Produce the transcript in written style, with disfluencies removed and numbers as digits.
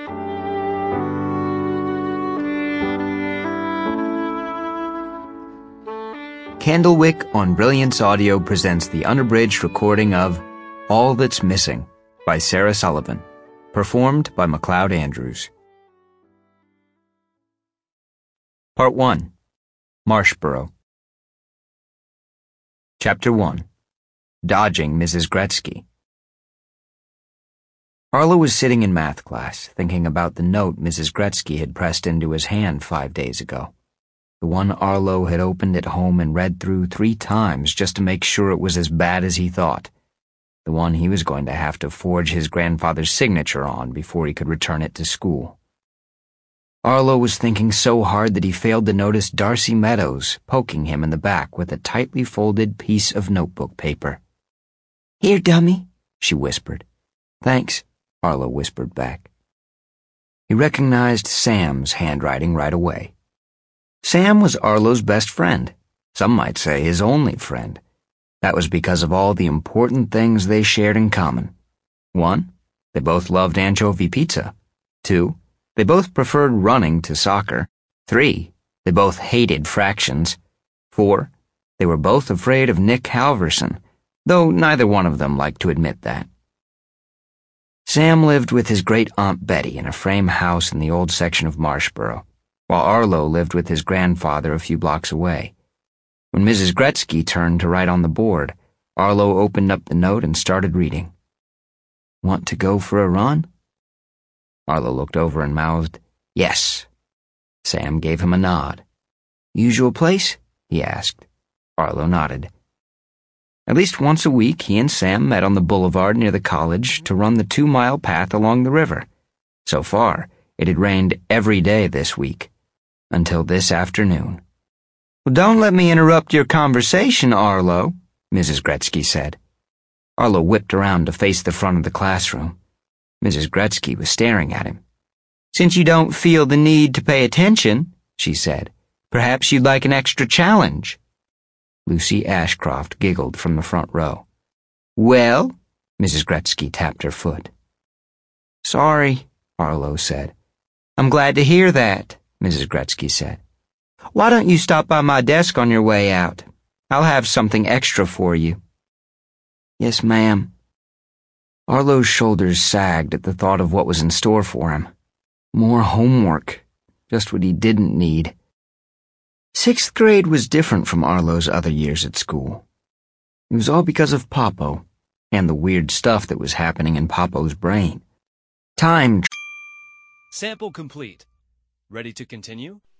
Candlewick on Brilliance Audio presents the unabridged recording of All That's Missing by Sarah Sullivan, performed by MacLeod Andrews. Part 1. Marshborough. Chapter 1. Dodging Mrs. Gretzky. Arlo was sitting in math class, thinking about the note Mrs. Gretzky had pressed into his hand 5 days ago. The one Arlo had opened at home and read through 3 times just to make sure it was as bad as he thought. The one he was going to have to forge his grandfather's signature on before he could return it to school. Arlo was thinking so hard that he failed to notice Darcy Meadows poking him in the back with a tightly folded piece of notebook paper. "Here, dummy," she whispered. "Thanks," Arlo whispered back. He recognized Sam's handwriting right away. Sam was Arlo's best friend, some might say his only friend. That was because of all the important things they shared in common. 1, they both loved anchovy pizza. 2, they both preferred running to soccer. 3, they both hated fractions. 4, they were both afraid of Nick Halverson, though neither one of them liked to admit that. Sam lived with his great-aunt Betty in a frame house in the old section of Marshborough, while Arlo lived with his grandfather a few blocks away. When Mrs. Gretzky turned to write on the board, Arlo opened up the note and started reading. "Want to go for a run?" Arlo looked over and mouthed, "Yes." Sam gave him a nod. "Usual place?" he asked. Arlo nodded. At least once a week, he and Sam met on the boulevard near the college to run the 2-mile path along the river. So far, it had rained every day this week. Until this afternoon. "Well, don't let me interrupt your conversation, Arlo," Mrs. Gretzky said. Arlo whipped around to face the front of the classroom. Mrs. Gretzky was staring at him. "Since you don't feel the need to pay attention," she said, "perhaps you'd like an extra challenge." Lucy Ashcroft giggled from the front row. "Well?" Mrs. Gretzky tapped her foot. "Sorry," Arlo said. "I'm glad to hear that," Mrs. Gretzky said. "Why don't you stop by my desk on your way out? I'll have something extra for you." "Yes, ma'am." Arlo's shoulders sagged at the thought of what was in store for him. More homework. Just what he didn't need. 6th grade was different from Arlo's other years at school. It was all because of Popo, and the weird stuff that was happening in Popo's brain. Sample complete. Ready to continue?